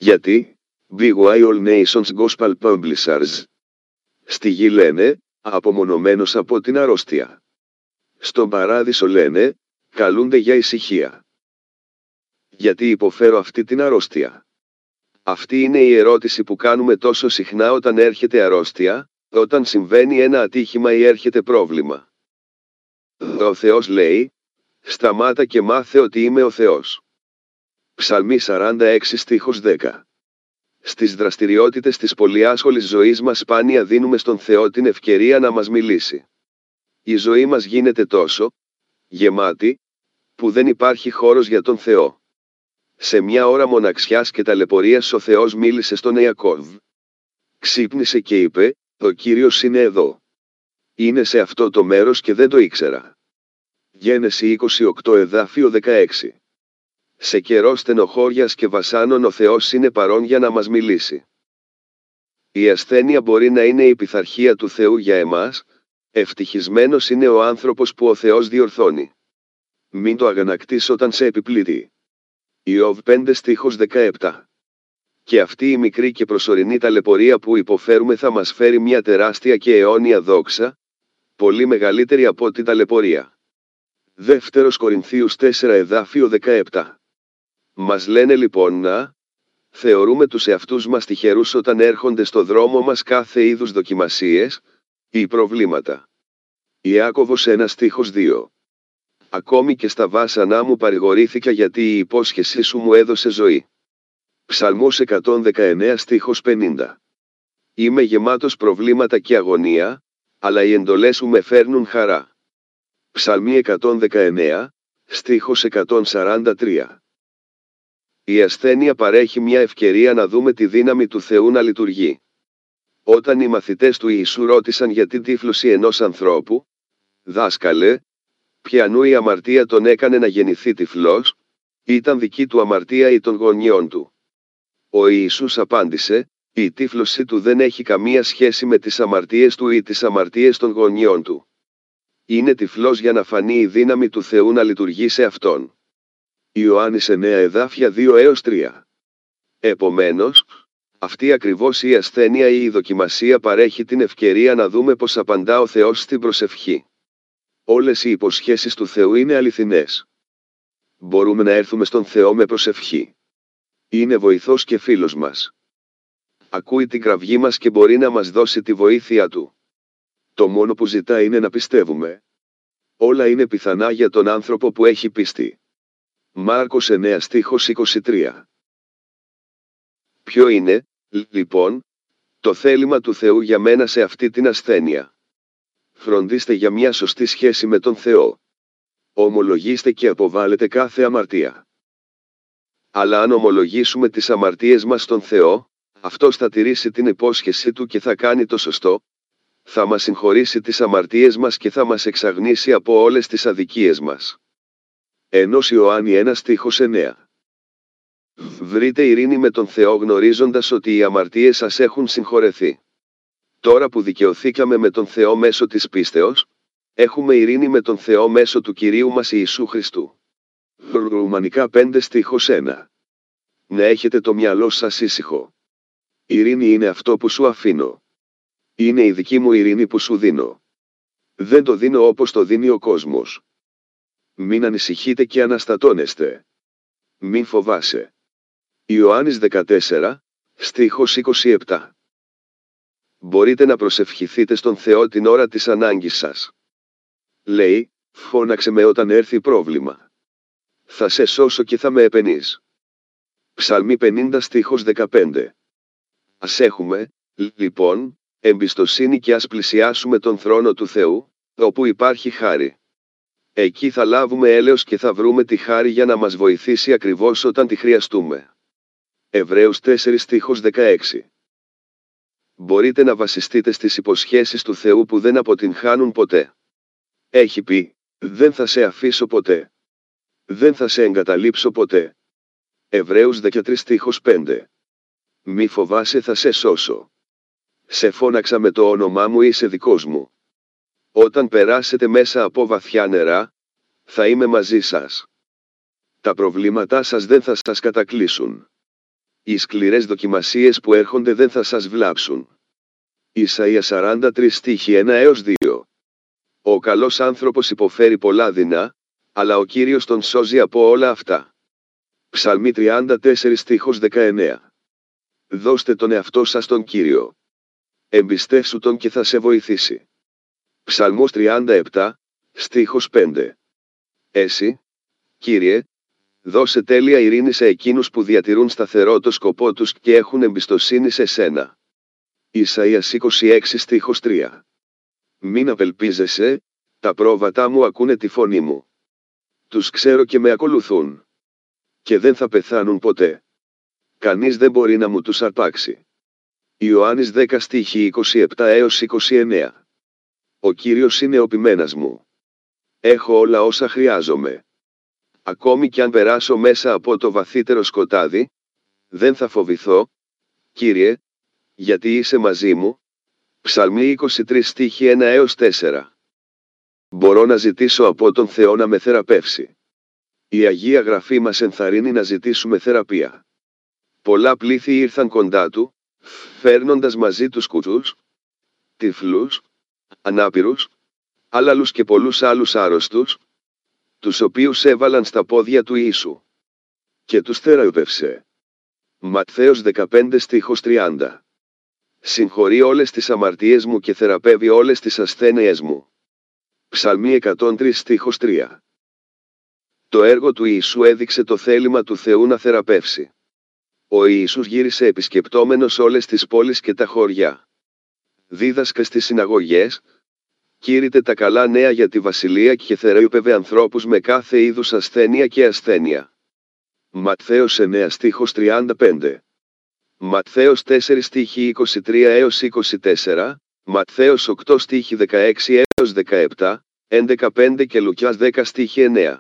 Γιατί, BY All Nations Gospel Publishers. Στη γη λένε, απομονωμένος από την αρρώστια. Στον παράδεισο λένε, καλούνται για ησυχία. Γιατί υποφέρω αυτή την αρρώστια? Αυτή είναι η ερώτηση που κάνουμε τόσο συχνά όταν έρχεται αρρώστια, όταν συμβαίνει ένα ατύχημα ή έρχεται πρόβλημα. Ο Θεός λέει, σταμάτα και μάθε ότι είμαι ο Θεός. Ψαλμή 46 στίχος 10. Στις δραστηριότητες της πολυάσχολης ζωής μας σπάνια δίνουμε στον Θεό την ευκαιρία να μας μιλήσει. Η ζωή μας γίνεται τόσο γεμάτη, που δεν υπάρχει χώρος για τον Θεό. Σε μια ώρα μοναξιάς και ταλαιπωρίας ο Θεός μίλησε στον Ιακώβ. Ξύπνησε και είπε, ο Κύριος είναι εδώ. Είναι σε αυτό το μέρος και δεν το ήξερα. Γένεση 28 εδάφιο 16. Σε καιρό στενοχώριας και βασάνων ο Θεός είναι παρόν για να μας μιλήσει. Η ασθένεια μπορεί να είναι η πειθαρχία του Θεού για εμάς, ευτυχισμένος είναι ο άνθρωπος που ο Θεός διορθώνει. Μην το αγανακτείς όταν σε επιπλήττει. Ιώβ 5 στίχος 17. Και αυτή η μικρή και προσωρινή ταλαιπωρία που υποφέρουμε θα μας φέρει μια τεράστια και αιώνια δόξα, πολύ μεγαλύτερη από την ταλαιπωρία. Δεύτερος Κορινθίους 4 εδάφιο 17. Μας λένε λοιπόν να θεωρούμε τους εαυτούς μας τυχερούς όταν έρχονται στο δρόμο μας κάθε είδους δοκιμασίες ή προβλήματα. Ιάκωβος 1 στίχος 2. Ακόμη και στα βάσανά μου παρηγορήθηκα γιατί η υπόσχεσή σου μου έδωσε ζωή. Ψαλμός 119 στίχος 50. Είμαι γεμάτος προβλήματα και αγωνία, αλλά οι εντολές σου με φέρνουν χαρά. Ψαλμή 119, στίχος 143. Η ασθένεια παρέχει μια ευκαιρία να δούμε τη δύναμη του Θεού να λειτουργεί. Όταν οι μαθητές του Ιησού ρώτησαν για την τύφλωση ενός ανθρώπου, «Δάσκαλε, ποιανού η αμαρτία τον έκανε να γεννηθεί τυφλός, ήταν δική του αμαρτία ή των γονιών του?» Ο Ιησούς απάντησε, «Η τύφλωση του δεν έχει καμία σχέση με τις αμαρτίες του ή τις αμαρτίες των γονιών του. Είναι τυφλός για να φανεί η δύναμη του Θεού να λειτουργεί σε αυτόν». Ιωάννης 9 εδάφια 2 έως 3. Επομένως, αυτή ακριβώς η ασθένεια ή η δοκιμασία παρέχει την ευκαιρία να δούμε πως απαντά ο Θεός στην προσευχή. Όλες οι υποσχέσεις του Θεού είναι αληθινές. Μπορούμε να έρθουμε στον Θεό με προσευχή. Είναι βοηθός και φίλος μας. Ακούει την κραυγή μας και μπορεί να μας δώσει τη βοήθεια Του. Το μόνο που ζητά είναι να πιστεύουμε. Όλα είναι πιθανά για τον άνθρωπο που έχει πίστη. Μάρκος 9 στίχος 23. Ποιο είναι, λοιπόν, το θέλημα του Θεού για μένα σε αυτή την ασθένεια? Φροντίστε για μια σωστή σχέση με τον Θεό. Ομολογήστε και αποβάλλετε κάθε αμαρτία. Αλλά αν ομολογήσουμε τις αμαρτίες μας στον Θεό, Αυτός θα τηρήσει την υπόσχεσή Του και θα κάνει το σωστό, θα μας συγχωρήσει τις αμαρτίες μας και θα μας εξαγνίσει από όλες τις αδικίες μας. 1 Ιωάννη 1 στίχος 9. Βρείτε ειρήνη με τον Θεό γνωρίζοντας ότι οι αμαρτίες σας έχουν συγχωρεθεί. Τώρα που δικαιωθήκαμε με τον Θεό μέσω της πίστεως, έχουμε ειρήνη με τον Θεό μέσω του Κυρίου μας Ιησού Χριστού. Ρουμανικά 5 στίχος 1. Να έχετε το μυαλό σας ήσυχο. Ειρήνη είναι αυτό που σου αφήνω. Είναι η δική μου ειρήνη που σου δίνω. Δεν το δίνω όπως το δίνει ο κόσμος. Μην ανησυχείτε και αναστατώνεστε. Μην φοβάσαι. Ιωάννης 14, στίχος 27. Μπορείτε να προσευχηθείτε στον Θεό την ώρα της ανάγκης σας. Λέει, φώναξε με όταν έρθει πρόβλημα. Θα σε σώσω και θα με επενείς. Ψαλμή 50 στίχος 15. Ας έχουμε, λοιπόν, εμπιστοσύνη και ας πλησιάσουμε τον θρόνο του Θεού, όπου υπάρχει χάρη. Εκεί θα λάβουμε έλεος και θα βρούμε τη χάρη για να μας βοηθήσει ακριβώς όταν τη χρειαστούμε. Εβραίους 4 στίχος 16. Μπορείτε να βασιστείτε στις υποσχέσεις του Θεού που δεν αποτυγχάνουν ποτέ. Έχει πει, δεν θα σε αφήσω ποτέ. Δεν θα σε εγκαταλείψω ποτέ. Εβραίους 13 στίχος 5. Μη φοβάσαι, θα σε σώσω. Σε φώναξα με το όνομά μου, είσαι δικός μου. Όταν περάσετε μέσα από βαθιά νερά, θα είμαι μαζί σας. Τα προβλήματά σας δεν θα σας κατακλείσουν. Οι σκληρές δοκιμασίες που έρχονται δεν θα σας βλάψουν. Ισαΐα 43 στίχοι 1 έως 2. Ο καλός άνθρωπος υποφέρει πολλά δεινά, αλλά ο Κύριος τον σώζει από όλα αυτά. Ψαλμή 34 στίχος 19. Δώστε τον εαυτό σας τον Κύριο. Εμπιστεύσου τον και θα σε βοηθήσει. Ψαλμός 37, στίχος 5. Εσύ, Κύριε, δώσε τέλεια ειρήνη σε εκείνους που διατηρούν σταθερό το σκοπό τους και έχουν εμπιστοσύνη σε σένα. Ισαΐας 26 στίχος 3. Μην απελπίζεσαι, τα πρόβατά μου ακούνε τη φωνή μου. Τους ξέρω και με ακολουθούν. Και δεν θα πεθάνουν ποτέ. Κανείς δεν μπορεί να μου τους αρπάξει. Ιωάννης 10 στίχοι 27 έως 29. Ο Κύριος είναι ο ποιμένας μου. Έχω όλα όσα χρειάζομαι. Ακόμη κι αν περάσω μέσα από το βαθύτερο σκοτάδι, δεν θα φοβηθώ, Κύριε, γιατί είσαι μαζί μου. Ψαλμή 23 στίχοι 1 έως 4. Μπορώ να ζητήσω από τον Θεό να με θεραπεύσει. Η Αγία Γραφή μας ενθαρρύνει να ζητήσουμε θεραπεία. Πολλά πλήθη ήρθαν κοντά του, φέρνοντας μαζί τους κουτσούς, τυφλούς, ανάπηρους, άλλαλους και πολλούς άλλους άρρωστους, τους οποίους έβαλαν στα πόδια του Ιησού. Και τους θεραπεύσε. Ματθαίος 15 στίχος 30. Συγχωρεί όλες τις αμαρτίες μου και θεραπεύει όλες τις ασθένειες μου. Ψαλμή 103 στίχος 3. Το έργο του Ιησού έδειξε το θέλημα του Θεού να θεραπεύσει. Ο Ιησούς γύρισε επισκεπτόμενος όλες τις πόλεις και τα χωριά. Δίδασκε στις συναγωγές, κήρυτε τα καλά νέα για τη Βασιλεία και θεράπευε ανθρώπους με κάθε είδους ασθένεια και ασθένεια. Ματθαίος 9 στίχος 35. Ματθαίος 4 στίχη 23 έως 24, Ματθαίος 8 στίχη 16 έως 17, 11-5 και Λουκιάς 10 στίχη 9.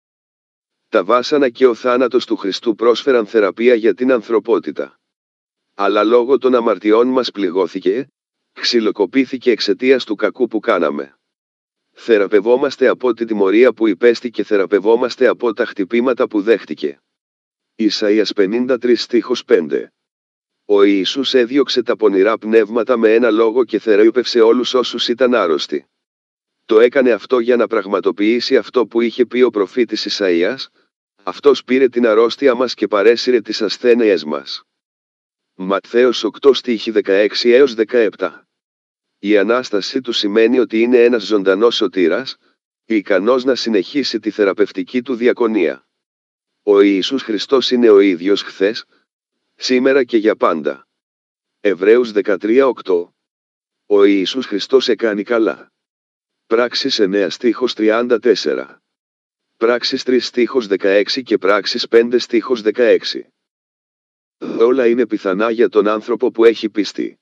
Τα βάσανα και ο θάνατος του Χριστού πρόσφεραν θεραπεία για την ανθρωπότητα. Αλλά λόγω των αμαρτιών μας πληγώθηκε, ξυλοκοπήθηκε εξαιτίας του κακού που κάναμε. Θεραπευόμαστε από τη τιμωρία που υπέστη και θεραπευόμαστε από τα χτυπήματα που δέχτηκε. Ισαΐας 53 στίχος 5. Ο Ιησούς έδιωξε τα πονηρά πνεύματα με ένα λόγο και θεράπευσε όλους όσους ήταν άρρωστοι. Το έκανε αυτό για να πραγματοποιήσει αυτό που είχε πει ο προφήτης Ισαΐας, αυτός πήρε την αρρώστια μας και παρέσυρε τις ασθένειες μας. Ματθαίος 8 στίχη 16 έως 17. Η Ανάστασή του σημαίνει ότι είναι ένας ζωντανός σωτήρας, ικανός να συνεχίσει τη θεραπευτική του διακονία. Ο Ιησούς Χριστός είναι ο ίδιος χθες, σήμερα και για πάντα. Εβραίους 13:8. Ο Ιησούς Χριστός εκάνει καλά. Πράξεις 9 στίχος 34. Πράξεις 3 στίχος 16 και Πράξεις 5 στίχος 16. Όλα είναι πιθανά για τον άνθρωπο που έχει πιστεί.